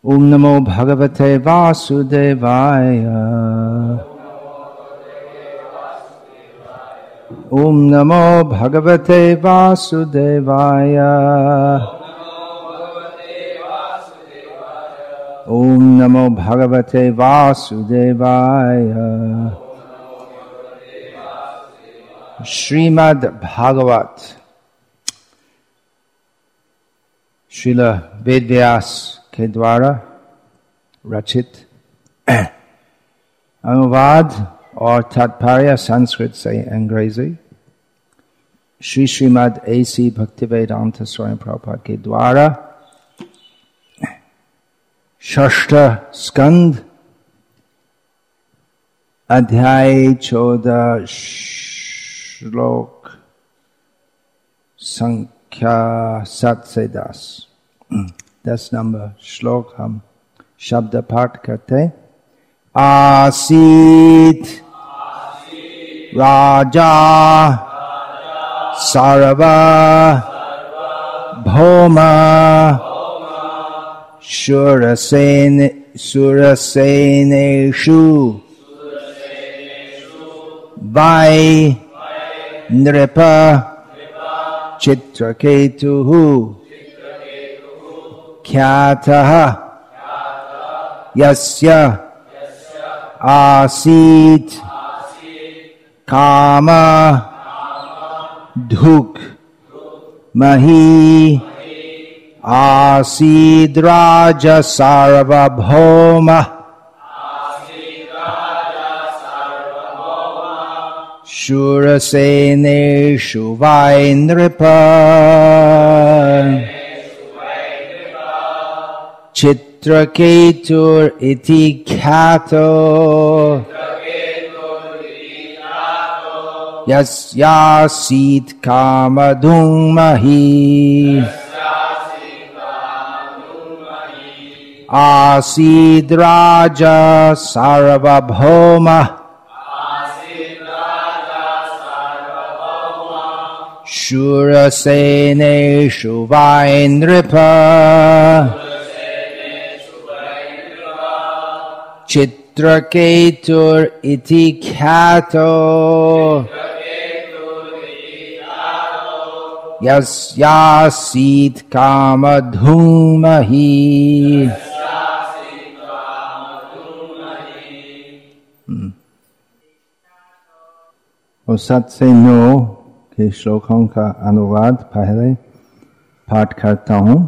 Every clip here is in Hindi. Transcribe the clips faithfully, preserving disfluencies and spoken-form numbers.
ओम नमो भगवते वासुदेवाय। ओम नमो भगवते वासुदेवाय। ओम नमो भगवते वासुदेवाय। श्रीमद् भागवत श्रील वेदव्यास के द्वारा रचित अनुवाद और तात्पर्य संस्कृत से अंग्रेजी श्री श्रीमद् ऐसी भक्तिवेदांत स्वामी प्रभुपाद के द्वारा षष्ठ स्कंद अध्याय चौदह श्लोक संख्या सात से दस दस नंबर श्लोक हम शब्द पाठ करते। आसीत राजा सार्वभौम शूरसेन शूरसेनेषु वै नृप चित्रकेतुः ख्यातः यस्य आसीत् काम धुक् मही आसीद्राज सार्वभौम शूरसेनेषु वै नृप चित्रकेतुर् इति ख्यातो यस्यासीत् कामधुक् मही आसीद्राज सार्वभौम शूरसेनेषु वै नृप चित्रकेतुर् इति ख्यातो यस्यासीत् कामधुक् मही। और सात से नौ के श्लोकों का अनुवाद पहले पाठ करता हूँ।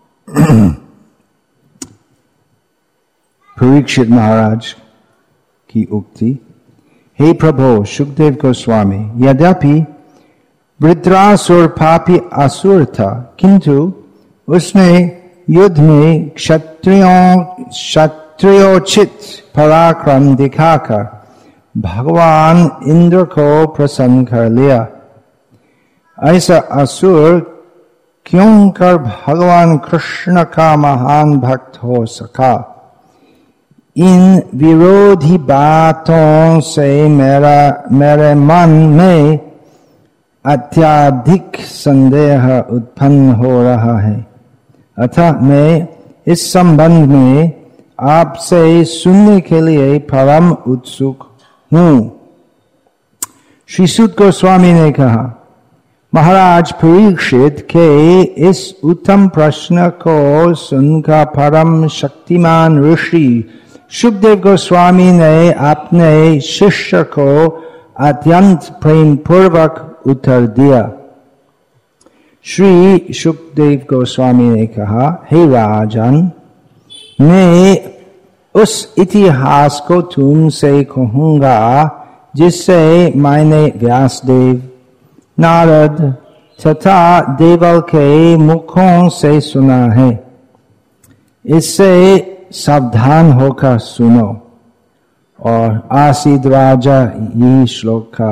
परीक्षित महाराज की उक्ति। हे प्रभो सुखदेव गोस्वामी, यद्यपि वृत्रासुर पापी असुर था, किंतु उसने युद्ध में क्षत्रियों क्षत्रियोचित पराक्रम दिखाकर भगवान इंद्र को प्रसन्न कर लिया। ऐसा असुर क्यों कर भगवान कृष्ण का महान भक्त हो सका? इन विरोधी बातों से मेरा मेरे मन में अत्यधिक संदेह उत्पन्न हो रहा है, अतः मैं इस संबंध में आपसे सुनने के लिए परम उत्सुक हूँ। श्री सूत गोस्वामी ने कहा, महाराज परीक्षित के इस उत्तम प्रश्न को सुनकर परम शक्तिमान ऋषि सुखदेव गोस्वामी ने अपने शिष्य को अत्यंत प्रेम पूर्वक उत्तर दिया। श्री सुखदेव गोस्वामी ने कहा, हे राजन, मैं उस इतिहास को तुमसे कहूंगा जिससे मैंने व्यासदेव, नारद तथा देवल के मुखों से सुना है। इससे सावधान होकर सुनो। और आसीद राजा ये श्लोक का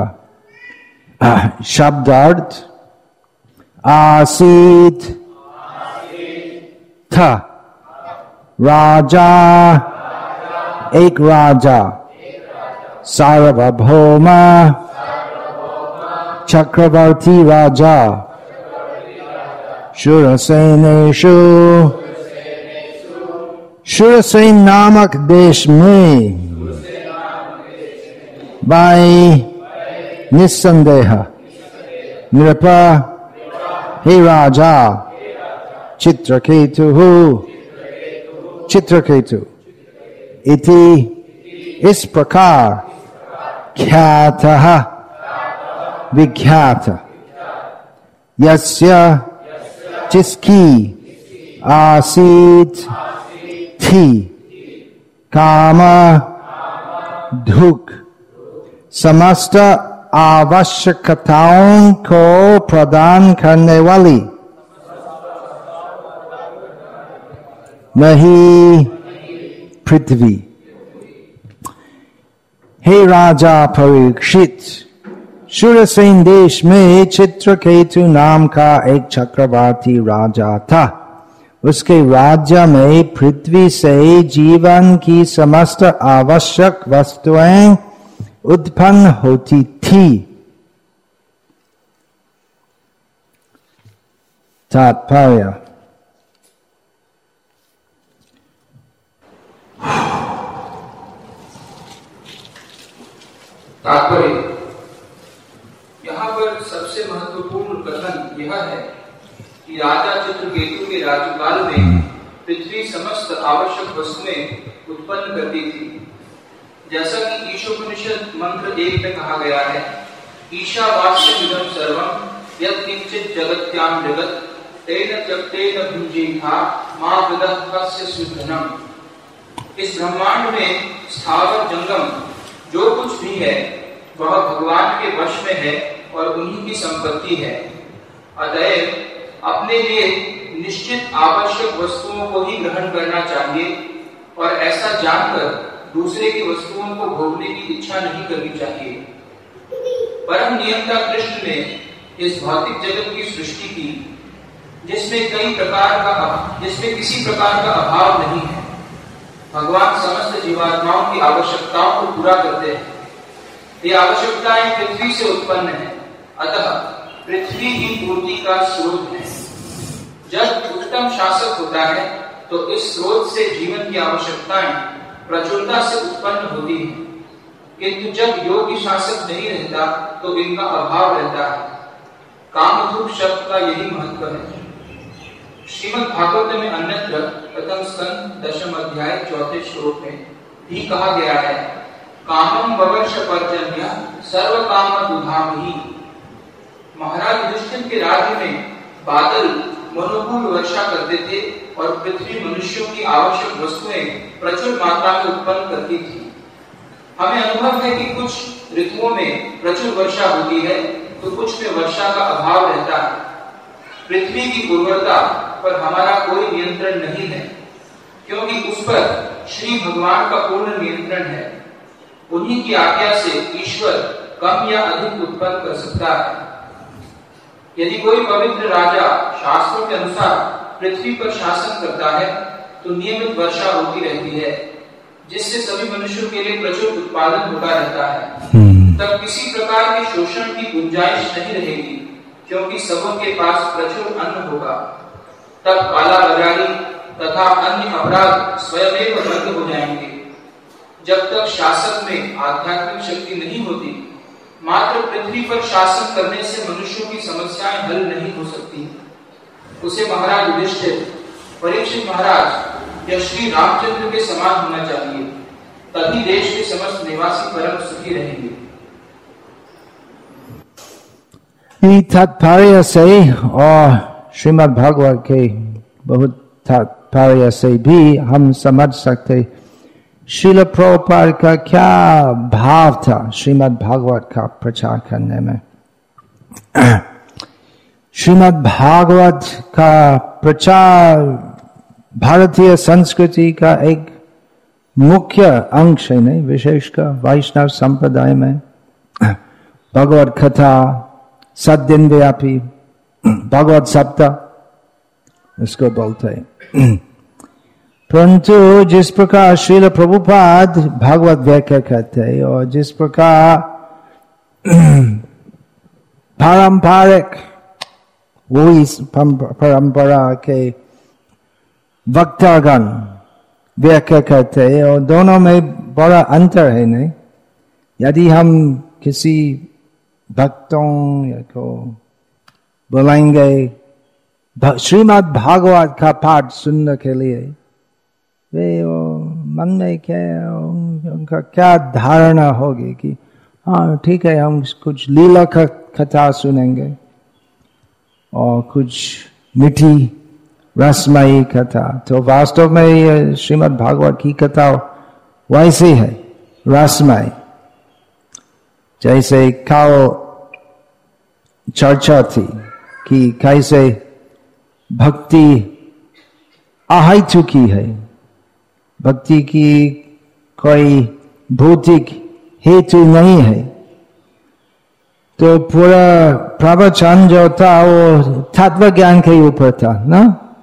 शब्दार्थ आसीत था राजा, एक राजा, सार्वभौम चक्रवर्ती राजा, शूरसेनेषु शूरसेन नामक देश में भाई निस्संदेह नृप हे राजा चित्रकेतु चित्रकेतु इति इस प्रकार ख्यातः विख्यात यस्य जिसकी आसीत थी काम दुख समस्त आवश्यकताओं को प्रदान करने वाली वही पृथ्वी। हे राजा परीक्षित, शूरसेन देश में चित्रकेतु नाम का एक चक्रवर्ती राजा था। उसके राज्य में पृथ्वी से जीवन की समस्त आवश्यक वस्तुएं उत्पन्न होती थी। तात्पर्य तात्पर्य यहाँ पर सबसे महत्वपूर्ण कथन यह है कि राजा चित्रकेतु के राज्यकाल में पृथ्वी समस्त आवश्यक वस्तुएं उत्पन्न करती थी। जैसा कि ईशोपनिषद मंत्र एक में कहा गया है, ईशावास्यमिदं सर्वं यत् किंचित् जगत्यां जगत् तेन त्यक्तेन भुञ्जीथा मा विदः कस्य सुधनम्। इस ब्रह्मांड में स्थावर जंगम जो कुछ भी है वह भगवान के वश में है और उन्हीं की संपत्ति है। अतएव अपने लिए निश्चित आवश्यक वस्तुओं को ही ग्रहण करना चाहिए और ऐसा जानकर दूसरे की वस्तुओं को भोगने की इच्छा नहीं करनी चाहिए। परम नियंता कृष्ण ने इस भौतिक जगत की सृष्टि की जिसमें कई प्रकार का जिसमें किसी प्रकार का अभाव नहीं है। भगवान समस्त जीवात्माओं की आवश्यकताओं को पूरा करते हैं। ये आवश्यकताएं पृथ्वी से उत्पन्न है, अतः पृथ्वी ही पूर्ति का स्रोत है। जब उत्तम शासक होता है तो इस स्रोत से जीवन की आवश्यकताएं प्रचुरता से उत्पन्न होती हैं, किंतु जब योगी शासक नहीं रहता तो इनका अभाव रहता है। कामधुक शब्द का यही महत्व है। श्रीमद् भागवत में अन्यत्र प्रथम स्कंद दशम अध्याय चौथे श्लोक में भी कहा गया है, कामम ववर्ष पर्जन्य सर्व काम दुधामहि। महाराज युधिष्ठिर के राज्य में बादल मनोकूल वर्षा करते थे और पृथ्वी मनुष्यों की आवश्यक वस्तुएं प्रचुर मात्रा में उत्पन्न करती थी। हमें अनुभव है कि कुछ ऋतुओं में प्रचुर वर्षा होती है तो कुछ में वर्षा का अभाव रहता है। पृथ्वी की उर्वरता पर हमारा कोई नियंत्रण नहीं है, क्योंकि उस पर श्री भगवान का पूर्ण नियंत्रण है। उन्हीं की आज्ञा से ईश्वर कम या अधिक उत्पन्न कर सकता है। यदि कोई पवित्र राजा शास्त्रों के अनुसार पृथ्वी पर शासन करता है तो नियमित वर्षा होती रहती है, जिससे सभी मनुष्यों के लिए प्रचुर उत्पादन होता रहता है। तब किसी प्रकार के शोषण की गुंजाइश नहीं रहेगी, क्योंकि सबों के पास प्रचुर अन्न होगा। तब काला बाजारी तथा अन्य अपराध स्वयं बंद हो जाएंगे। जब तक शासक में आध्यात्मिक शक्ति नहीं होती, मात्र पृथ्वी पर शासन करने से मनुष्यों की समस्याएं हल नहीं हो सकती। उसे महाराज युधिष्ठिर, परीक्षित महाराज या श्री रामचंद्र के समान होना चाहिए, तभी देश के समस्त निवासी परम सुखी रहेंगे। तात्पर्य से और श्रीमद् भागवत के बहुत तात्पर्य से भी हम समझ सकते श्रील प्रभुपाद का क्या भाव था श्रीमद् भागवत का प्रचार करने में। श्रीमद् भागवत का प्रचार भारतीय संस्कृति का एक मुख्य अंश है, नहीं विशेषकर वैष्णव संप्रदाय में भगवत कथा सद्दिन व्यापी भगवत सप्ताह उसको बोलते हैं। परंतु जिस प्रकार श्रील प्रभुपाद भागवत व्याख्या करते हैं और जिस प्रकार पारंपरिक वही परंपरा के वक्तागण व्याख्या करते हैं और दोनों में बड़ा अंतर है नहीं। यदि हम किसी भक्तों या को बुलाएंगे श्रीमद् भागवत का पाठ सुनने के लिए, वे वो मन में क्या उनका क्या धारणा होगी कि हाँ ठीक है हम कुछ लीला कथा सुनेंगे और कुछ मीठी रसमयी कथा। तो वास्तव में ये श्रीमद् भागवत की कथा वैसे है रसमय, जैसे काल चर्चा थी कि कैसे भक्ति अहेतुकी है, भक्ति की कोई भौतिक हेतु नहीं है। तो पूरा प्रवचन जो था वो तत्व ज्ञान के ऊपर था ना,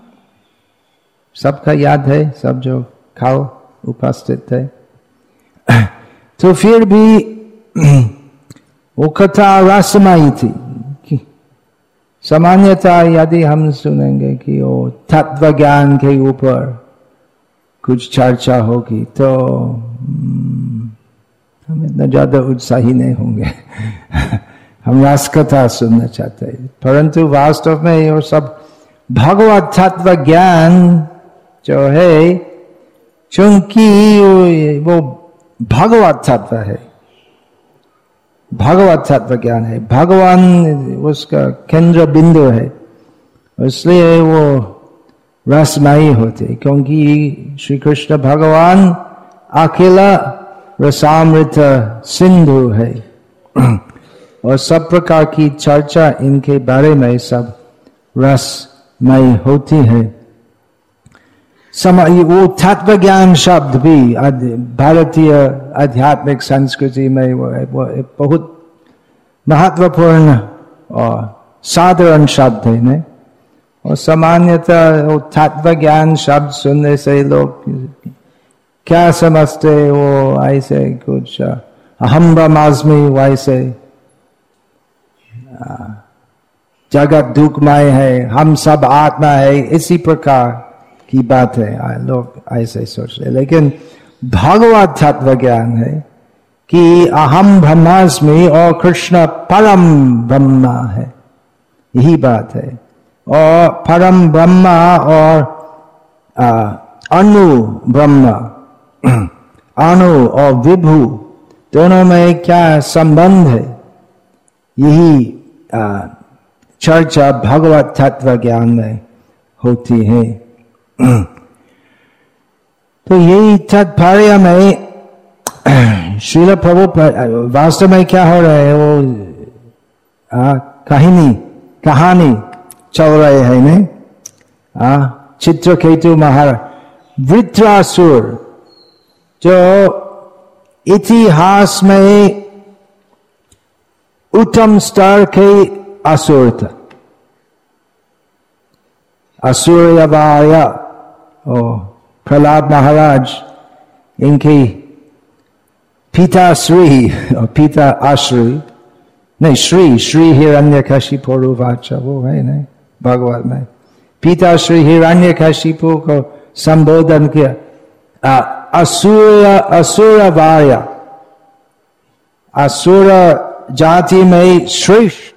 सबका याद है, सब जो खाओ उपस्थित थे। तो फिर भी वो कथा रसमयी थी। सामान्यतः यदि हम सुनेंगे कि वो तत्व ज्ञान के ऊपर कुछ चर्चा होगी तो हम इतना ज्यादा उत्साही नहीं होंगे हम रस कथा सुनना चाहते हैं। परंतु वास्तव में ये सब भगवत तत्व ज्ञान जो है, चूंकि वो भगवत तत्व है, भगवत तत्व ज्ञान है, भगवान उसका केंद्र बिंदु है, इसलिए वो रसमयी होते, क्योंकि श्री कृष्ण भगवान अकेला रसामृत सिंधु है और सब प्रकार की चर्चा इनके बारे में सब रसमयी होती है। समय वो तत्व ज्ञान शब्द भी भारतीय आध्यात्मिक संस्कृति में वो, वो बहुत महत्वपूर्ण और साधारण शब्द है नहीं? और सामान्यतः वो तत्व ज्ञान शब्द सुनने से लोग क्या समझते, वो ऐसे कुछ अहम ब्रह्मास्मि, वैसे जगत दुखमय है, हम सब आत्मा है, इसी प्रकार की बात है, लोग ऐसे सोचते। लेकिन भगवत तत्व ज्ञान है कि अहम ब्रह्मास्मि और कृष्ण परम ब्रह्म है, यही बात है। और परम ब्रह्म और अणु ब्रह्म, अणु और विभु दोनों में क्या संबंध है, यही चर्चा भगवत तत्व ज्ञान में होती है। तो यही तात्पर्य में श्रील प्रभु वास्तव में क्या हो रहा है, वो कहानी कहानी चल रहे हैं नहीं, चित्रकेतु महाराज वृत्रासुर जो इतिहास में उत्तम स्तर के असुर था, असुरवार्य और प्रहलाद महाराज इनके पिता श्री और पिता आश्री नहीं श्री श्री हिरण्यकशिपु वाचा, वो है नहीं भगवत में, पिता श्री हिरण्यकशिपु को संबोधन किया असुर असुरवार्य, असुर जाति में श्रेष्ठ।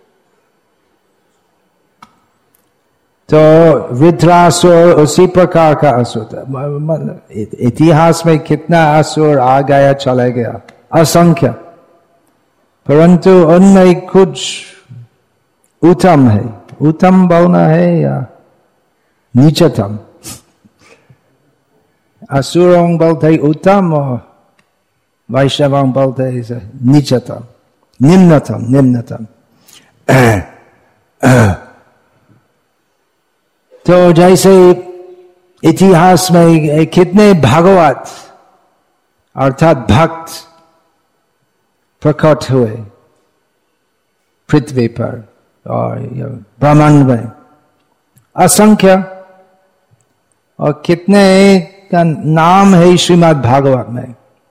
तो वृत्रासुर उसी प्रकार का असुर था। इतिहास में कितना असुर आ गया चला गया, असंख्य, परंतु उनमें कुछ उत्तम है। उत्तम बोलना है या नीचतम? असुरों बोलते उत्तम और वैष्णवों बोलते नीचतम, निम्नतम, निम्नतम। तो जैसे इतिहास में कितने भगवत अर्थात भक्त प्रकट हुए पृथ्वी पर और ब्रह्मांड में, असंख्य, और कितने का नाम है श्रीमद् भागवत में,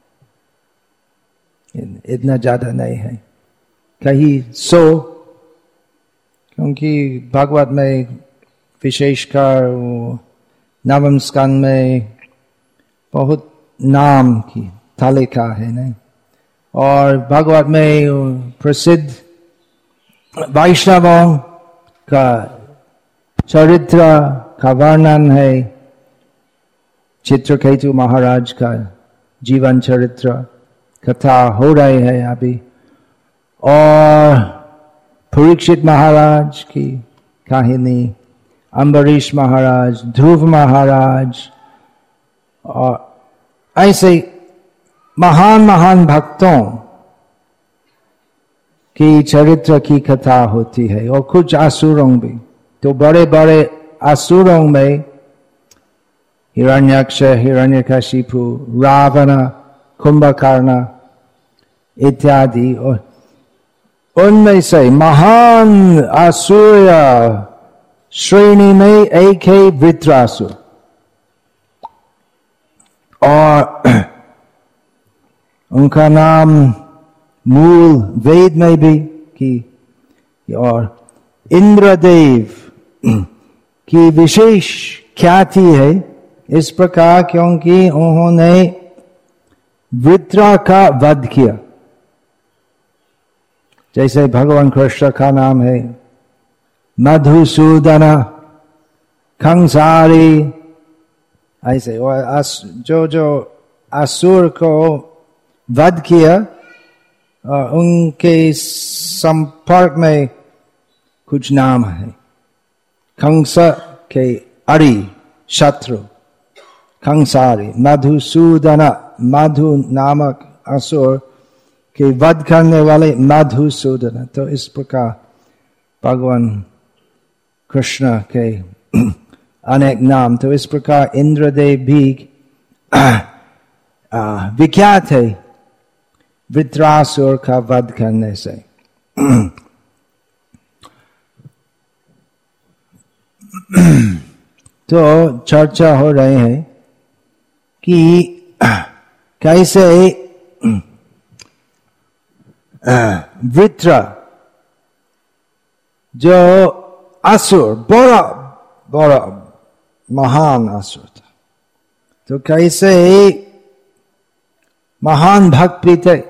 इतना ज्यादा नहीं है, कहीं सौ, क्योंकि भागवत में विशेषकर नवम स्कंद में बहुत नाम की तालिका है नहीं। और भागवत में प्रसिद्ध वैष्णवों का चरित्र का वर्णन है, चित्रकेतु महाराज का जीवन चरित्र कथा हो रही है अभी, और परीक्षित महाराज की कहानी, अम्बरीश महाराज, ध्रुव महाराज, और ऐसे महान महान भक्तों की चरित्र की कथा होती है। और कुछ असुरों भी, तो बड़े बड़े असुरों में हिरण्यक्ष, हिरण्यकशिपु, रावण, कुंभकर्ण इत्यादि, और उनमें से महान असुर श्रेणी में एक है वृत्रासुर। और उनका नाम मूल वेद में भी की, और इंद्रदेव की विशेष ख्याति है इस प्रकार क्योंकि उन्होंने वृत्रा का वध किया। जैसे भगवान कृष्ण का नाम है मधुसूदन, कंसारी, ऐसे और जो जो असुर को वध किया उनके संपर्क में कुछ नाम है। कंस के अरि शत्रु कंसारी, मधुसूदन, मधु नामक असुर के वध करने वाले मधुसूदन। तो इस प्रकार भगवान कृष्ण के अनेक नाम, तो इस प्रकार इंद्रदेव भी विख्यात है वृत्रासुर का वध करने से। तो चर्चा हो रही है कि कैसे वृत्र जो असुर बड़ा बड़ा महान असुर था, तो कैसे महान भक्त भी थे।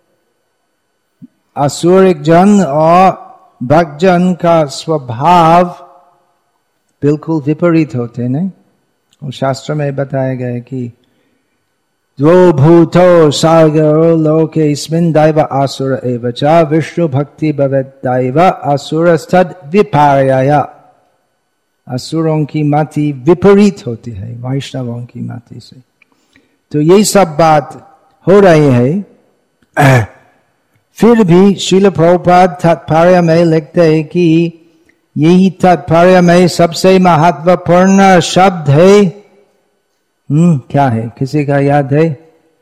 असुरिक जन और भक्त जन का स्वभाव बिल्कुल विपरीत होते नहीं। और शास्त्र में बताया गया कि द्वौ भूतो सागरो लोकेस्मिन् दैव असुर एव च विष्णु भक्ति भवेत् दैव असुरस्तद् विपर्यय। असुरों की मति विपरीत होती है वैष्णवों की मति से। तो यही सब बात हो रही है। फिर भी श्रील प्रभुपाद तात्पर्य में लिखते हैं कि यही तात्पर्य में सबसे महत्वपूर्ण शब्द है। हम्म क्या है, किसी का याद है?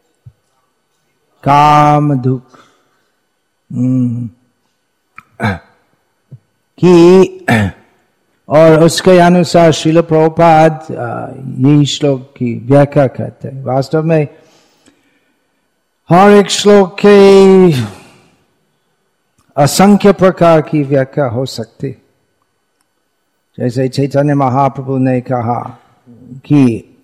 काम दुख। हम्म कि और उसके अनुसार श्रील प्रभुपाद यही श्लोक की व्याख्या करते हैं। वास्तव में हर एक श्लोक के असंख्य प्रकार की व्याख्या हो सकती। जैसे चैतन्य महाप्रभु ने कहा कि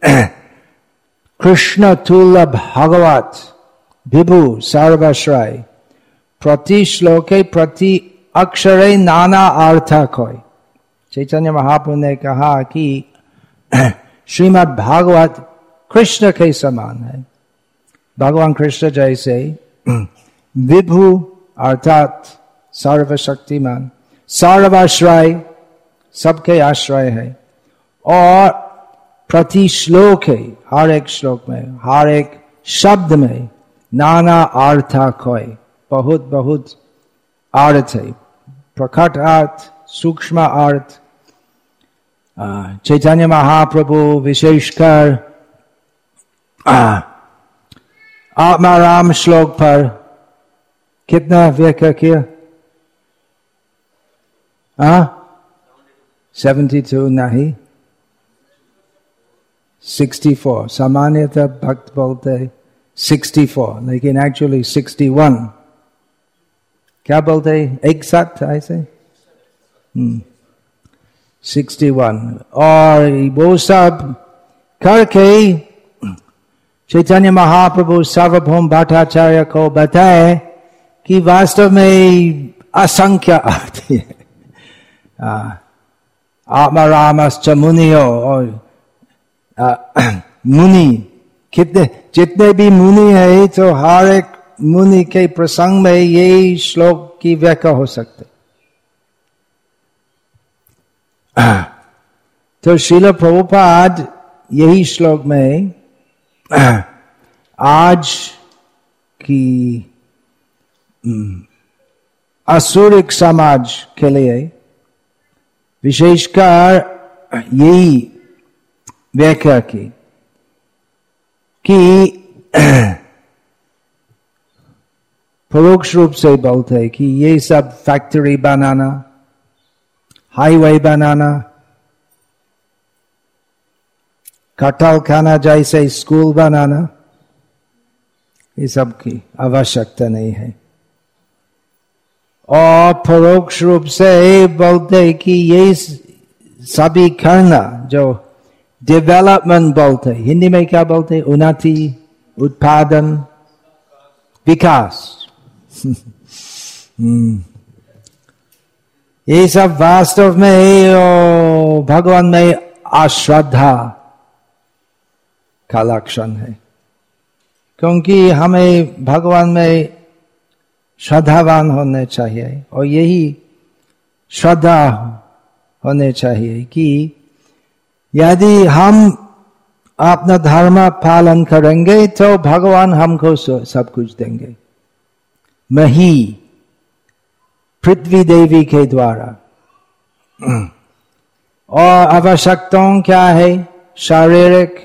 कृष्ण तुल्य भगवत विभु सर्वश्रय, प्रति श्लोके प्रति अक्षरे नाना अर्थ कोई। चैतन्य महाप्रभु ने कहा कि श्रीमद् भागवत कृष्ण के समान है। भगवान कृष्ण जैसे विभु अर्थात सर्वशक्तिमान, सर्वाश्रय सबके आश्रय है, और प्रति श्लोक है, हर एक श्लोक में, हर एक शब्द में नाना अर्थ खोए, बहुत बहुत अर्थ है, प्रकट अर्थ, सूक्ष्म अर्थ। चैतन्य महाप्रभु विशेषकर आत्माराम श्लोक पर कितना व्याख्या किया? हाँ सेवेंटी टू नहीं, सिक्सटी फोर। सामान्यतः भक्त बोलते सिक्सटी फोर, लेकिन एक्चुअली सिक्सटी वन। क्या बोलते एक साथ ऐसे? हम्म सिक्सटी वन। और वो सब करके चैतन्य महाप्रभु सार्वभौम भट्टाचार्य को बताए कि वास्तव में असंख्य अर्थ है। आत्मा रामश्च मुनियो, और मुनि कितने जितने भी मुनि है तो हर एक मुनि के प्रसंग में यही श्लोक की व्याख्या हो सकते। तो श्रील प्रभुपाद यही श्लोक में आज की असुरिक समाज के लिए विशेषकर यही व्याख्या की कि परोक्ष रूप से बोलते हैं कि ये सब फैक्ट्री बनाना, हाईवे बनाना, कटल खाना जैसे स्कूल बनाना, ये सब की आवश्यकता नहीं है। और परोक्ष रूप से बोलते हैं कि ये सभी करना जो डेवलपमेंट बोलते हैं, हिंदी में क्या बोलते हैं? उन्नति, उत्पादन, विकास। ये सब वास्तव में भगवान में अश्रद्धा का लक्षण है, क्योंकि हमें भगवान में श्रद्धावान होने चाहिए। और यही श्रद्धा होने चाहिए कि यदि हम अपना धर्म पालन करेंगे तो भगवान हमको सब कुछ देंगे। मही पृथ्वी देवी के द्वारा। और आवश्यकताओं क्या है? शारीरिक,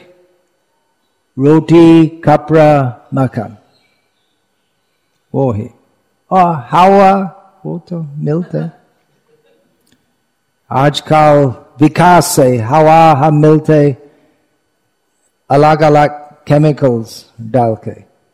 रोटी, कपड़ा, मकान, वो है। और हवा वो तो मिलता है। आजकल विकास से हवा हम मिलते अलग अलग केमिकल्स डाल के,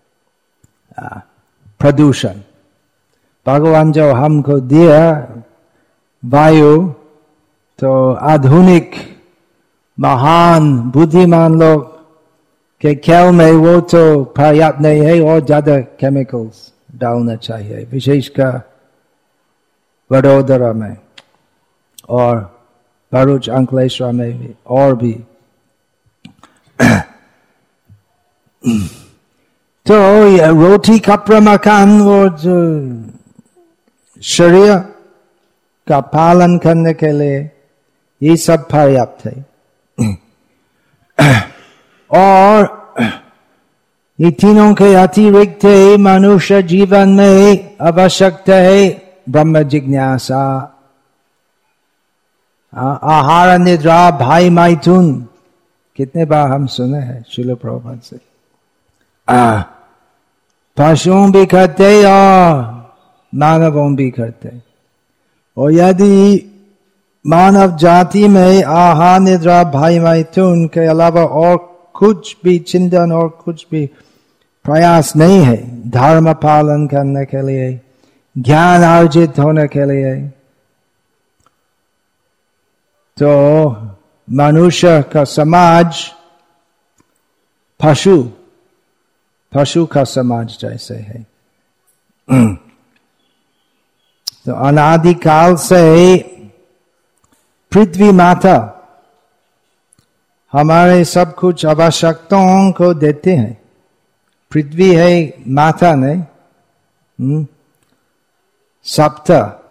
प्रदूषण। भगवान जो हमको दिया वायु, तो आधुनिक महान बुद्धिमान लोग के ख्याल में वो तो पर्याप्त नहीं है, और ज्यादा केमिकल्स डालना चाहिए, विशेषकर वडोदरा में और भरूच अंकलेश्वर में भी, और भी। तो रोटी, कपड़ा, मकान, वो जो शरीर का पालन करने के लिए ये सब पर्याप्त है। और ये तीनों के अतिरिक्त मनुष्य जीवन में आवश्यकता है ब्रह्म जिज्ञासा, आहार, निद्रा, भाई मैथुन। कितने बार हम सुने हैं श्रील प्रभुपाद से। पशुओं भी करते और मानवों भी करते। और यदि मानव जाति में आहार, निद्रा, भाई मैथुन के अलावा और कुछ भी चिंतन और कुछ भी प्रयास नहीं है धर्म पालन करने के लिए, ज्ञान अर्जित होने के लिए, तो मनुष्य का समाज पशु पशु का समाज जैसे है। तो अनादिकाल से पृथ्वी माता हमारे सब कुछ आवश्यकताओं को देते हैं। पृथ्वी है माता नहीं, सप्त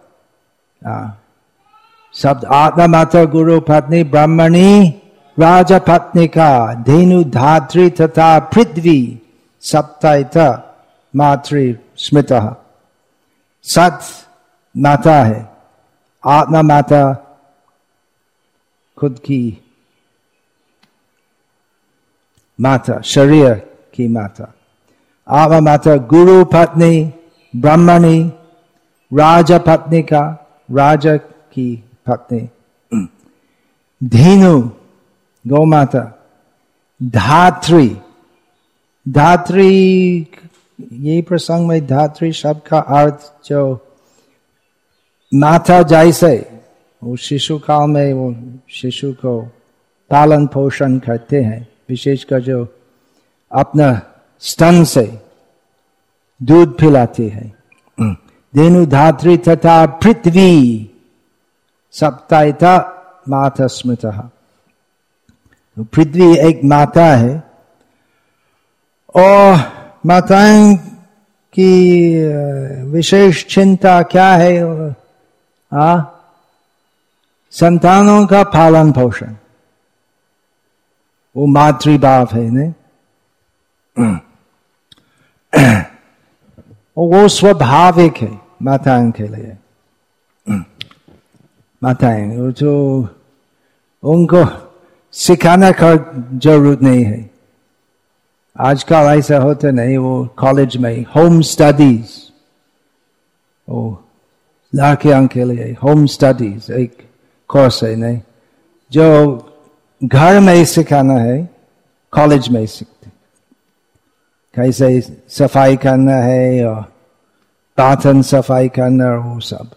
शब्द आत्मा माता गुरु पत्नी ब्राह्मणी राजा पत्नी का धेनु धात्री तथा पृथ्वी सप्तायत मातृ स्मृत। सत माता है, आत्मा माता खुद की माता, शरीर की माता। आत्मा माता गुरु पत्नी ब्राह्मणी, राजा पत्नी का, राजा की पत्नी। धेनु गौ माता, धात्री धात्री ये प्रसंग में धात्री शब्द का अर्थ जो माता जैसे वो शिशु काल में वो शिशु को पालन पोषण करते हैं, विशेषकर जो अपना स्तन से दूध पिलाती है। धेनु धात्री तथा पृथ्वी सप्तायता माता स्मृतः। पृथ्वी एक माता है और माताएं की विशेष चिंता क्या है? आ संतानों का पालन पोषण, वो मातृभाव है नहीं? वो स्वाभाविक है माताएं के लिए। माताएं वो तो उनको सिखाने का जरूरत नहीं है। आजकल ऐसा होता नहीं, वो कॉलेज में होम स्टडीज, वो लड़कियों के लिए होम स्टडीज एक कोर्स है नहीं, जो घर में सिखाना है कॉलेज में सीखते, कैसे सफाई करना है और बर्तन सफाई करना और वो सब।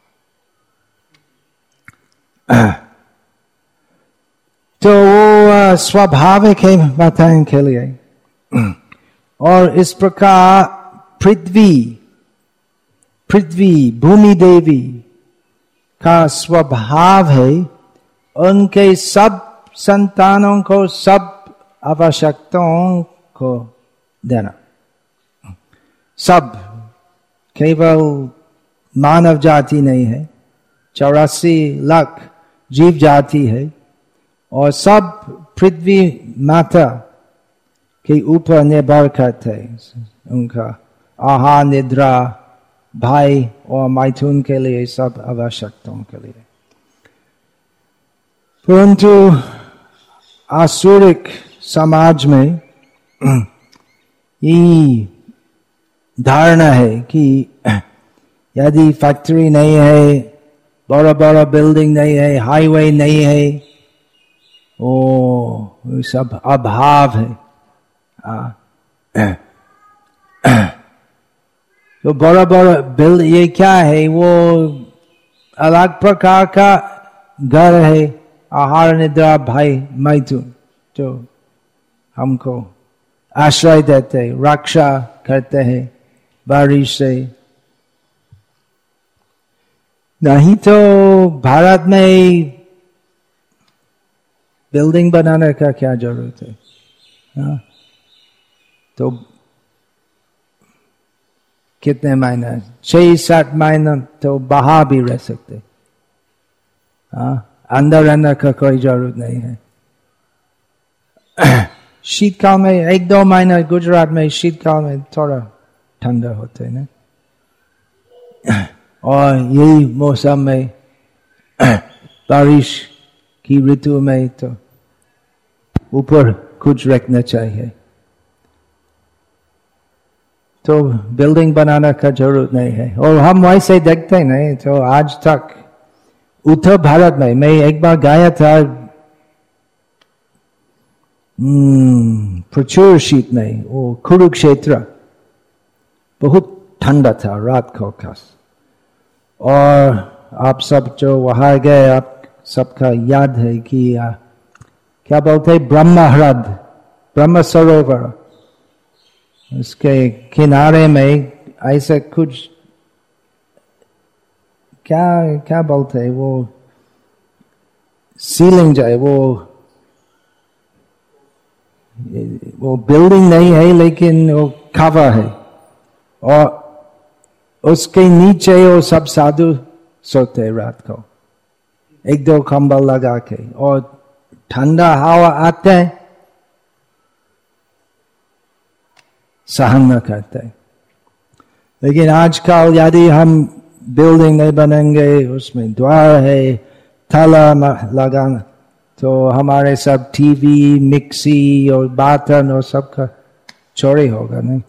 तो वो स्वाभाविक है माताएं के लिए। और इस प्रकार पृथ्वी पृथ्वी भूमि देवी का स्वभाव है उनके सब संतानों को सब आवश्यकताओं को देना। सब, केवल मानव जाति नहीं है, चौरासी लाख जीव जाति है और सब पृथ्वी माता के ऊपर निर्भर करते हैं। उनका आहार, निद्रा, भाई और मैथुन के लिए सब आवश्यकताओं के लिए। परंतु आसुरिक समाज में ये धारणा है कि यदि फैक्ट्री नहीं है, बड़ा बड़ा बिल्डिंग नहीं है, हाईवे नहीं है, ओ सब अभाव है। आ, तो बड़ा बड़ा बिल्ड ये क्या है? वो अलग प्रकार का घर है, आहार, निद्रा, भाई, मैथुन, तो हमको आश्रय देते, रक्षा करते हैं बारिश से। नहीं तो भारत में बिल्डिंग बनाने का क्या जरूरत है? हाँ? तो कितने महीना, छह सात महीना तो बाहर भी रह सकते। हाँ, अंदर रहने का कोई जरूरत नहीं है। शीतकाल में एक दो महीना, गुजरात में शीतकाल में थोड़ा ठंडा होता है ना, और यही मौसम में बारिश की ऋतु में तो ऊपर कुछ रखना चाहिए। तो बिल्डिंग बनाने का जरूरत नहीं है। और हम वैसे देखते नहीं, तो आज तक उत्तर भारत में, मैं एक बार गया था प्रचुर शीत में, वो कुरुक्षेत्र, बहुत ठंडा था रात को खास। और आप सब जो वहां गए, आप सबका याद है कि आ, क्या बोलते हैं, ब्रह्मह्रद, ब्रह्म सरोवर, उसके किनारे में ऐसे कुछ क्या क्या बोलते हैं, वो सीलिंग जाए, वो वो बिल्डिंग नहीं है लेकिन वो कवर है, और उसके नीचे वो सब साधु सोते रात को, एक दो कंबल लगा के, और ठंडा हवा आते हैं, सहन न करते। लेकिन आजकल यदि हम बिल्डिंग नहीं बनेंगे, उसमें द्वार है, ताला लगाना, तो हमारे सब टीवी, मिक्सी और बर्तन और सबका चोरी होगा नहीं।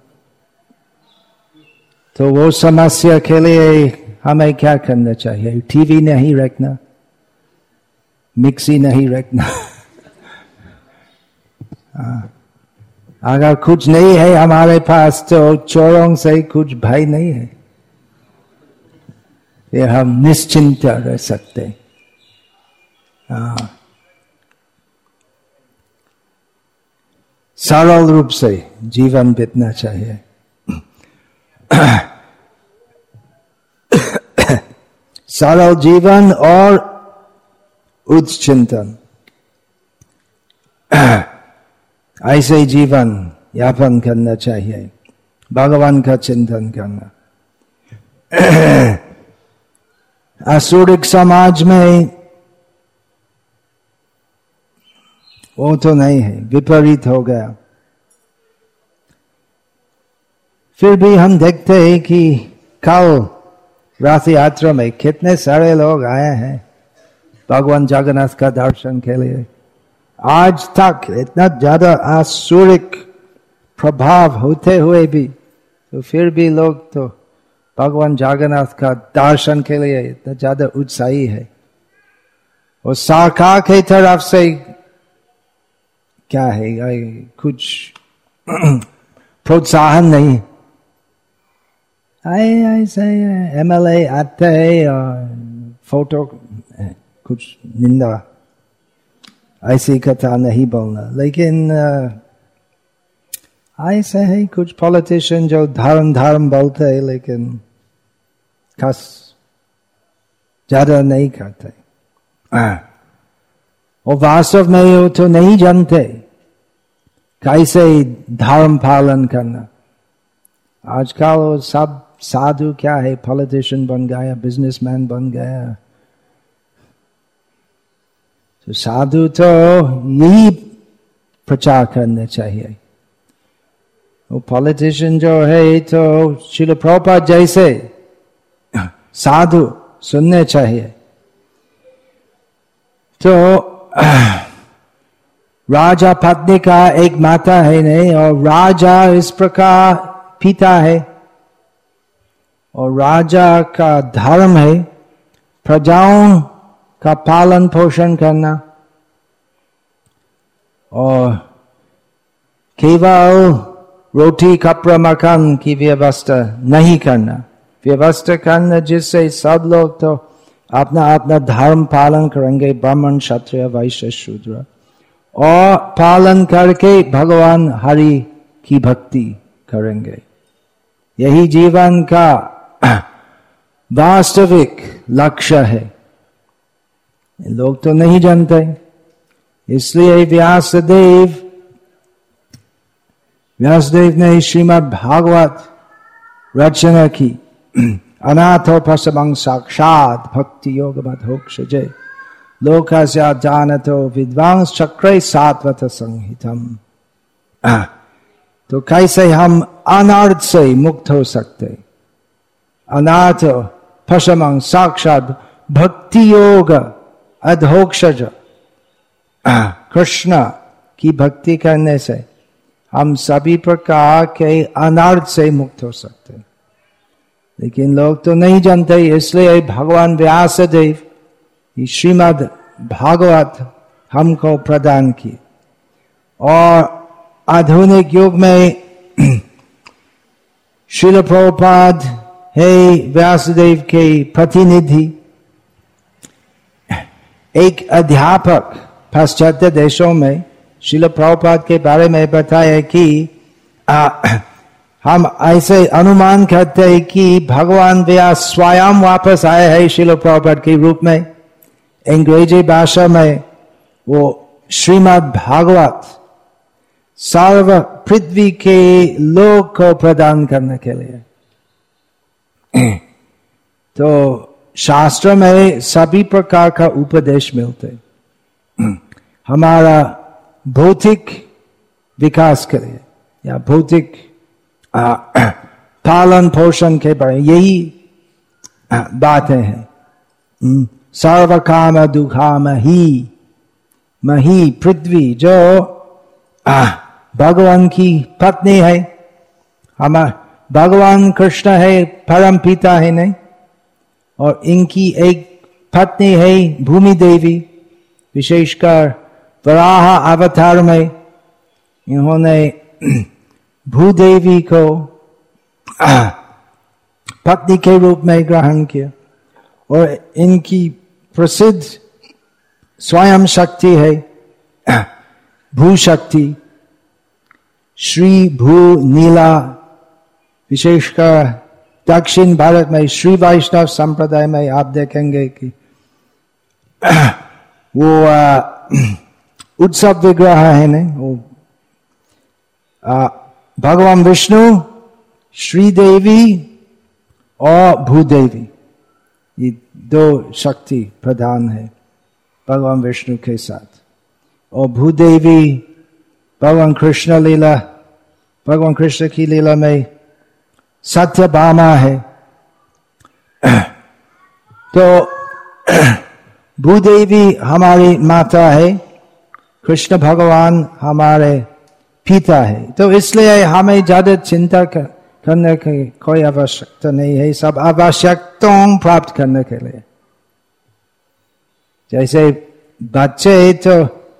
तो वो समस्या के लिए हमें क्या करना चाहिए? टीवी नहीं रखना, मिक्सी नहीं रखना। अगर कुछ नहीं है हमारे पास, तो चोरों से कुछ भय नहीं है, ये हम निश्चिंत रह सकते। हाँ, सरल रूप से जीवन बीतना चाहिए। सरल जीवन और उच्च चिंतन, ऐसे जीवन यापन करना चाहिए, भगवान का चिंतन करना। आसुरिक समाज में वो तो नहीं है, विपरीत हो गया। फिर भी हम देखते हैं कि कल रथ यात्रा में कितने सारे लोग आए हैं भगवान जगन्नाथ का दर्शन के लिए। आज तक इतना ज्यादा आसुरिक प्रभाव होते हुए भी तो फिर भी लोग तो भगवान जगन्नाथ का दर्शन के लिए इतना ज्यादा उत्साही है। और सरकार की तरफ से क्या है, कुछ प्रोत्साहन नहीं। ऐसे एमएलए आते हैं और फोटो, कुछ निंदा, ऐसी कथा नहीं बोलना। लेकिन ऐसे है कुछ पॉलिटिशियन जो धर्म धर्म बोलते हैं लेकिन खास ज्यादा नहीं करते, और वास्तव में वो तो नहीं जानते कैसे धर्म पालन करना। आजकल वो सब साधु क्या है, पॉलिटिशियन बन गया, बिजनेसमैन बन गया। तो साधु तो यही प्रचार करना चाहिए। वो पॉलिटिशियन जो है तो श्रील प्रभुपाद जैसे साधु सुनने चाहिए। तो राजा पत्नी का एक माता है नहीं, और राजा इस प्रकार पिता है, और राजा का धर्म है प्रजाओं का पालन पोषण करना, और केवल रोटी कपड़ा मकान की व्यवस्था नहीं करना, व्यवस्था करना जिससे सब लोग तो अपना अपना धर्म पालन करेंगे, ब्राह्मण क्षत्रिय वैश्य शूद्र, और पालन करके भगवान हरि की भक्ति करेंगे। यही जीवन का वास्तविक लक्ष्य है। लोग तो नहीं जानते, इसलिए व्यासदेव व्यासदेव ने श्रीमद् भागवत रचना की। अनाथो पशमं साक्षात भक्ति योग मधोक्षजे लोकस्य जानतो विद्वांस चक्रे सात्वत संहितम। तो कैसे हम अनर्थ से मुक्त हो सकते? अनाथ पशमं साक्षात भक्ति योग अधोक्षज, कृष्ण की भक्ति करने से हम सभी प्रकार के अनर्थ से मुक्त हो सकते। लेकिन लोग तो नहीं जानते, इसलिए भगवान व्यासदेव श्रीमद् भागवत हमको प्रदान की। और आधुनिक युग में श्रील प्रभुपाद है व्यासदेव के प्रतिनिधि। एक अध्यापक पाश्चात्य देशों में श्रील प्रभुपाद के बारे में बताया कि आ, हम ऐसे अनुमान करते हैं कि भगवान व्यास स्वयं वापस आए हैं श्रील प्रभुपाद के रूप में। अंग्रेजी भाषा में वो श्रीमद् भागवत सर्व पृथ्वी के लोक को प्रदान करने के लिए। तो शास्त्र में सभी प्रकार का उपदेश मिलते, हमारा भौतिक विकास के लिए या भौतिक पालन पोषण के बारे में यही बातें हैं। सर्व काम दुखा मही, मही पृथ्वी जो भगवान की पत्नी है, हमारा भगवान कृष्ण है परम पिता है नहीं, और इनकी एक पत्नी है भूमि देवी। विशेषकर वराह अवतार में इन्होंने भूदेवी को पत्नी के रूप में ग्रहण किया। और इनकी प्रसिद्ध स्वयं शक्ति है भू शक्ति, श्री भू नीला, विशेषकर दक्षिण भारत में श्री वैष्णव संप्रदाय में आप देखेंगे कि वो उत्सव विग्रह है ना, वो आ, भगवान विष्णु, श्रीदेवी और भूदेवी, ये दो शक्ति प्रधान है भगवान विष्णु के साथ। और भूदेवी भगवान कृष्ण लीला, भगवान कृष्ण की लीला में सत्यभामा है। तो भूदेवी हमारी माता है, कृष्ण भगवान हमारे पिता है। तो इसलिए हमें ज्यादा चिंता कर, करने की कोई आवश्यकता नहीं है, सब आवश्यकताओं प्राप्त करने के लिए। जैसे बच्चे तो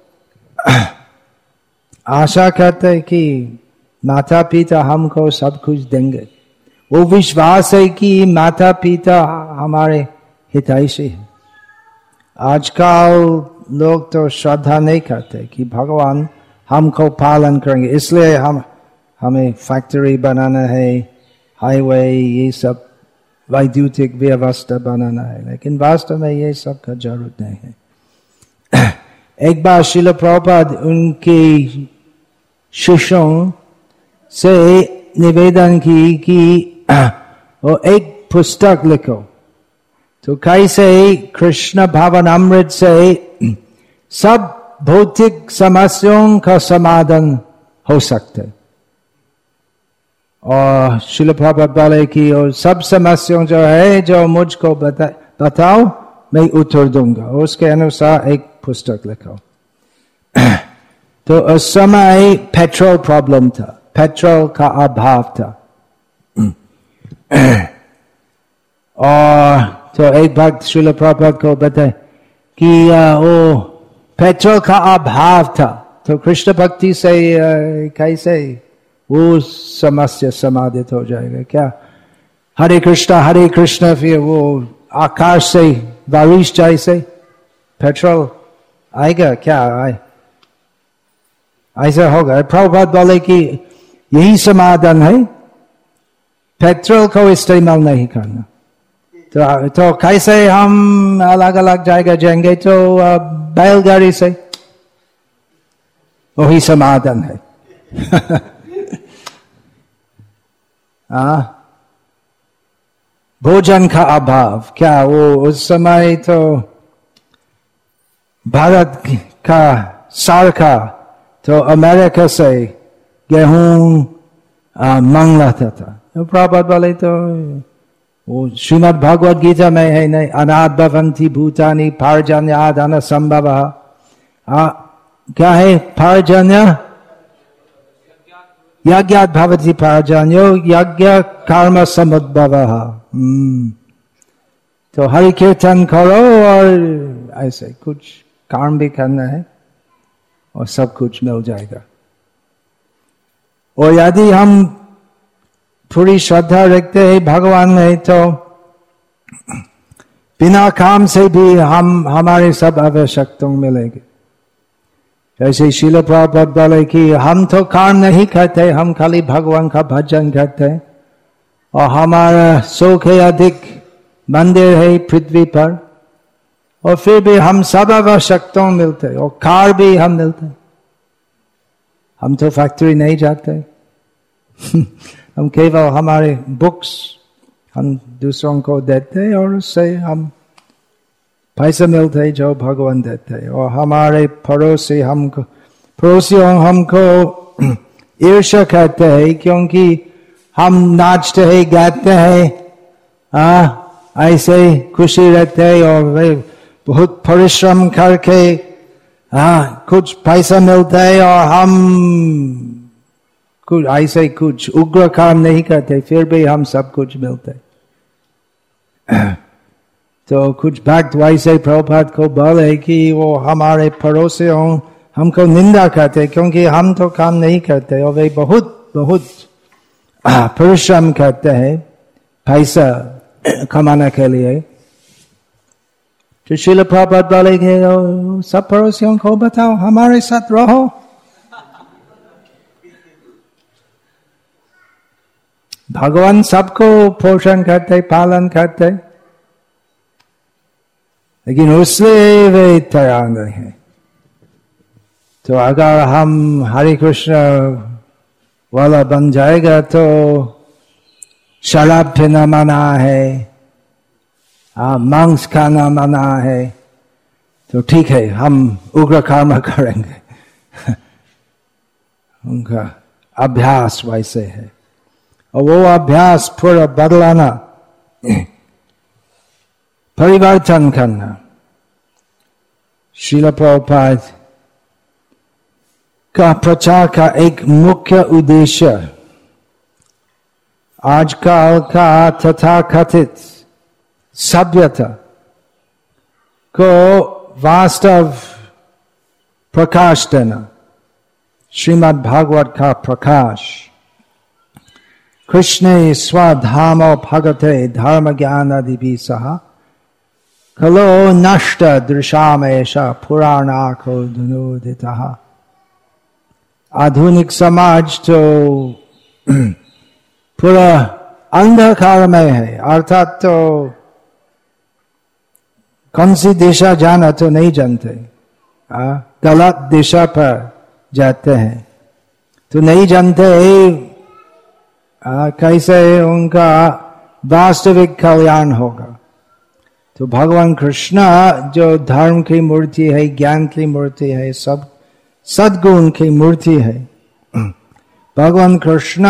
आशा करते कि माता पिता हमको सब कुछ देंगे, वो विश्वास है कि माता पिता हमारे हितैषी है। आजकल लोग तो श्रद्धा नहीं करते कि भगवान हमको पालन करेंगे, इसलिए हम हमें फैक्ट्री बनाना है, हाईवे, ये सब वैद्युतिक व्यवस्था बनाना है, लेकिन वास्तव में ये सब का जरूरत नहीं है। एक बार श्रील प्रभुपाद उनके शिष्यों से निवेदन की कि वो एक पुस्तक लिखो, तो कैसे कृष्ण भावन अमृत से सब भौतिक समस्याओं का समाधान हो सकता है। और श्रील प्रभुपाद बोले कि और सब समस्याओं जो है जो मुझको बता, बताओ मैं उत्तर दूंगा, उसके अनुसार एक पुस्तक लिखो। तो उस समय पेट्रोल प्रॉब्लम था, पेट्रोल का अभाव था। और तो एक भक्त श्रील प्रभुपाद को बताए कि वो पेट्रोल का अभाव था, तो कृष्ण भक्ति से कैसे वो समस्या समाधित हो जाएगा क्या? हरे कृष्णा हरे कृष्णा, फिर वो आकाश से बारिश जैसे पेट्रोल आएगा क्या? आए ऐसा होगा? प्रभुपाद बोले कि यही समाधान है, पेट्रोल को इस्तेमाल नहीं करना। तो, तो कैसे हम अलग अलग जगह जाएंगे? तो बैलगाड़ी से, वही समाधान है। आ, भोजन का अभाव क्या? वो उस समय तो भारत का सरकार तो अमेरिका से गेहूं मंगवाता था। तो प्रभुपाद बोले तो वो श्रीमद् भगवद गीता में है नहीं, अनाथ भवन्ति भूतानि पर्जन्यादान संभवः। क्या है पर्जन्य? यज्ञात् भवति पर्जन्यो यज्ञ कर्म समुद्भवः। तो हरि कीर्तन करो और ऐसे कुछ कर्म भी करना है और सब कुछ मिल जाएगा। और यदि हम पूरी श्रद्धा रखते हैं भगवान में, तो बिना काम से भी हम हमारे सब आवश्यकताएं मिलेंगे। जैसे श्रील प्रभुपाद बोले कि हम तो काम नहीं करते, हम खाली भगवान का भजन करते हैं, और हमारा सौ के अधिक मंदिर है पृथ्वी पर, और फिर भी हम सब आवश्यकताएं मिलते और कार भी हम मिलते। हम तो फैक्ट्री नहीं जाते। हम केवल हमारे बुक्स हम दूसरों को देते और उससे हम पैसा मिलते जो भगवान देते। और हमारे पड़ोसी हमको पड़ोसियों हमको ईर्ष्या करते हैं क्योंकि हम नाचते हैं, गाते हैं, आ ऐसे खुशी रहते हैं, और वे बहुत परिश्रम करके हाँ कुछ पैसा मिलता है, और हम कुछ ऐसे कुछ उग्र काम नहीं करते, फिर भी हम सब कुछ मिलते। तो कुछ भक्त वैसे प्रभुपाद को बोले कि वो हमारे पड़ोसियों हमको निंदा करते क्योंकि हम तो काम नहीं करते, और वे बहुत बहुत परिश्रम करते हैं पैसा कमाने के लिए। तो श्रील प्रभुपाद बोले कि सब पड़ोसियों को बताओ हमारे साथ रहो, भगवान सबको पोषण करते, पालन करते, लेकिन उससे वे तैयार नहीं है। तो अगर हम हरे कृष्ण वाला बन जाएगा तो शराब पीना मना है, मांस खाना मना है, तो ठीक है हम उग्र कर्म करेंगे। उनका अभ्यास वैसे है, और वो अभ्यास पूरा बदलाना, परिवर्तन करना श्रील प्रभुपाद का प्रचार का एक मुख्य उद्देश्य आजकल का तथाकथित सभ्यता को वास्तव प्रकाश देना, श्रीमद् भागवत का प्रकाश। कृष्णे स्वधामो भगते धर्म ज्ञान आदि सह खलो नष्ट दृशामेश पुराणाखो धनुदितः। आधुनिक समाज तो पूरा अंधकार में है, अर्थात तो कौन सी दिशा जाना तो नहीं जानते, गलत दिशा पर जाते हैं, तो नहीं जानते आ, कैसे उनका वास्तविक कल्याण होगा। तो भगवान कृष्ण जो धर्म की मूर्ति है, ज्ञान की मूर्ति है, सब सद्गुण की मूर्ति है, भगवान कृष्ण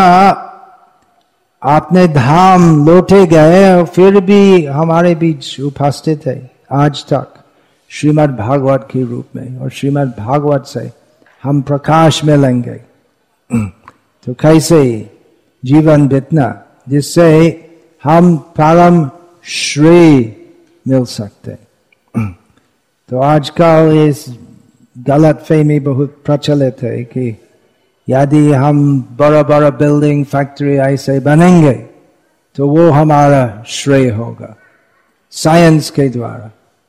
अपने धाम लौटे गए और फिर भी हमारे बीच उपस्थित है आज तक श्रीमद् भागवत के रूप में, और श्रीमद् भागवत से हम प्रकाश में लेंगे। तो कैसे जीवन बीतना जिससे हम परम श्रेय मिल सकते। तो आजकल इस गलत फहमी बहुत प्रचलित है कि यदि हम बड़ा बड़ा बिल्डिंग फैक्ट्री ऐसे बनेंगे तो वो हमारा श्रेय होगा साइंस के द्वारा।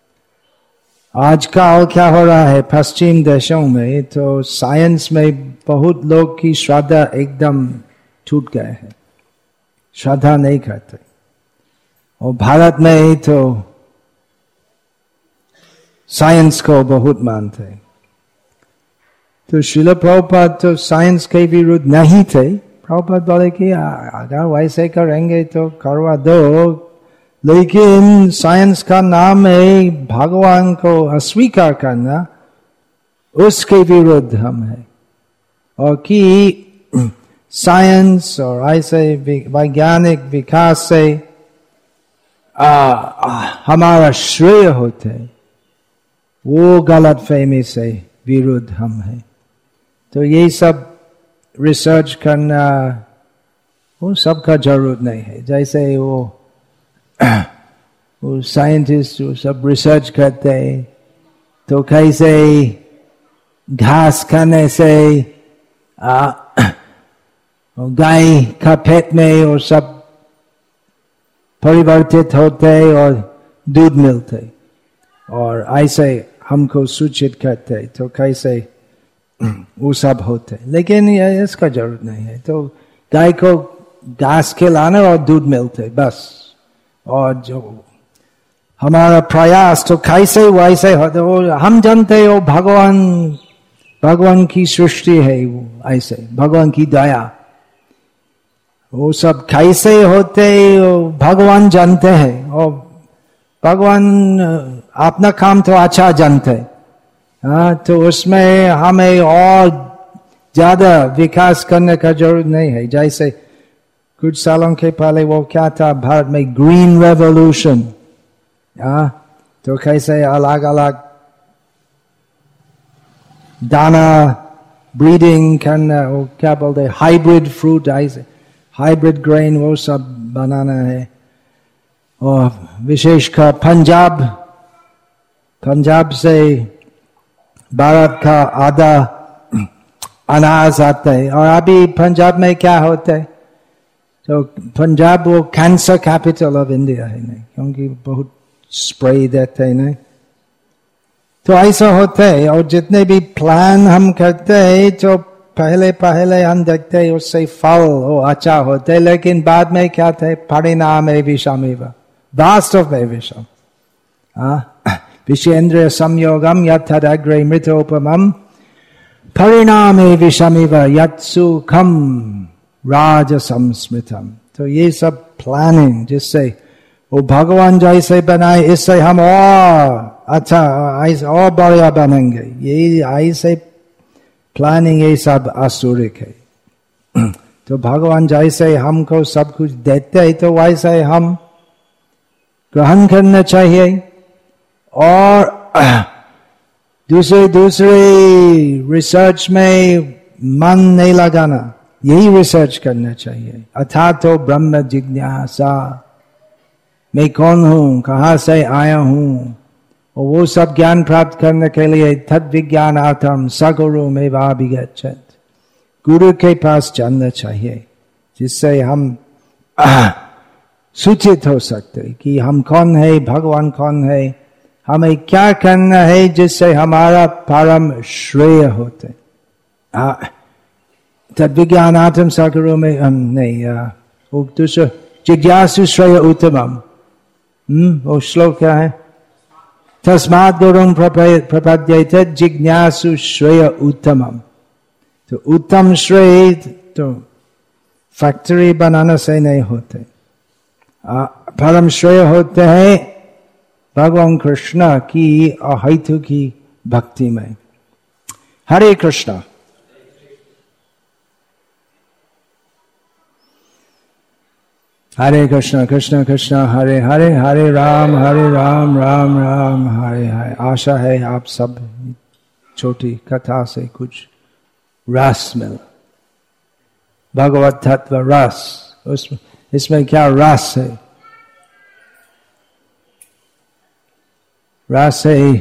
आजकल क्या हो रहा है पश्चिम देशों में, तो साइंस में बहुत लोग की श्रद्धा एकदम टूट गए हैं, श्रद्धा नहीं करते। और भारत में तो साइंस को बहुत मानते। तो श्रील प्रभुपाद तो साइंस के विरुद्ध नहीं थे। प्रभुपाद बोले कि अगर वैसे करेंगे तो करवा दो, लेकिन साइंस का नाम है भगवान को अस्वीकार करना, उसके विरुद्ध हम है। और कि साइंस और ऐसे वैज्ञानिक विकास से आ, आ, हमारा श्रेय होते, वो गलत फहमी से विरुद्ध हम है। तो ये सब रिसर्च करना वो सबका जरूरत नहीं है। जैसे वो वो साइंटिस्ट वो सब रिसर्च करते हैं, तो कैसे घास खाने से आ, गाय का पेट में वो सब परिवर्तित होते और दूध मिलते, और ऐसे हमको सूचित करते, तो कैसे वो सब होते। लेकिन ये इसका जरूरत नहीं है। तो गाय को घास खिलाना और दूध मिलते बस। और जो हमारा प्रयास तो कैसे वैसे होते, वो हम जानते हो भगवान भगवान की सृष्टि है, वो ऐसे भगवान की दया, वो सब कैसे होते भगवान जानते हैं। और भगवान अपना काम तो अच्छा जानते हैं, हाँ, तो उसमें हमें और ज्यादा विकास करने का जरूरत नहीं है। जैसे कुछ सालों के पहले वो क्या था भारत में, ग्रीन रेवोल्यूशन, हाँ, तो कैसे अलग अलग दाना ब्रीडिंग करना, वो क्या बोलते हैं हाइब्रिड फ्रूट, ऐसे हाइब्रिड ग्रेन वो सब बनाना है। और विशेषकर पंजाब पंजाब से भारत का आधा अनाज आता है। और अभी पंजाब में क्या होता है, तो पंजाब वो कैंसर कैपिटल ऑफ इंडिया है नहीं, क्योंकि बहुत स्प्रे देते हैं नहीं। तो ऐसा होता है। और जितने भी प्लान हम करते हैं तो पहले पहले हम देखते उससे फल वो अच्छा होते, लेकिन बाद में क्या थे? परिणाम विषमेव वास्तव में विषम। विषयेन्द्रिय संयोगम यथाग्रे मृतोपमम परिणाम विषमेव यत् सुखम राजसं स्मृतम। तो ये सब प्लानिंग जिससे वो भगवान जैसे बनाए, इससे हम और अच्छा और बढ़िया बनेंगे, ये ऐसे प्लानिंग ये सब आसुरिक है। तो भगवान जैसे हमको सब कुछ देते हैं तो वैसे हम ग्रहण करना चाहिए और दूसरे दूसरे रिसर्च में मन नहीं लगाना, यही रिसर्च करना चाहिए। अर्थात तो ब्रह्म जिज्ञासा, मैं कौन हूं, कहां से आया हूं, और वो सब ज्ञान प्राप्त करने के लिए तद विज्ञानार्थम सगुरु में वाभिगच्छत, गुरु के पास जाना चाहिए, जिससे हम सूचित हो सकते कि हम कौन है, भगवान कौन है, हमें क्या करना है जिससे हमारा परम श्रेय होते। तद विज्ञानार्थम सगुरु में हम नहीं, वो दूसरा जिज्ञासु श्रेय उत्तमम, हम्म वो श्लोक क्या है? तस्मात् गुरुं प्रपद्येते जिज्ञासु श्रेय उत्तमम। तो उत्तम श्रेय तो फैक्ट्री बनाने से नहीं होते, परम श्रेय होते हैं भगवान कृष्ण की अहेतु की भक्ति में। हरे कृष्ण। हरे कृष्ण कृष्ण कृष्ण हरे हरे, हरे राम हरे राम राम राम हरे हरे। आशा है आप सब छोटी कथा से कुछ रस मिल, भगवत तत्व रस, उसमें इसमें क्या रस है? रस है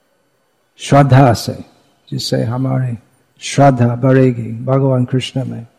श्रद्धा से, जिससे हमारी श्रद्धा बढ़ेगी भगवान कृष्ण में।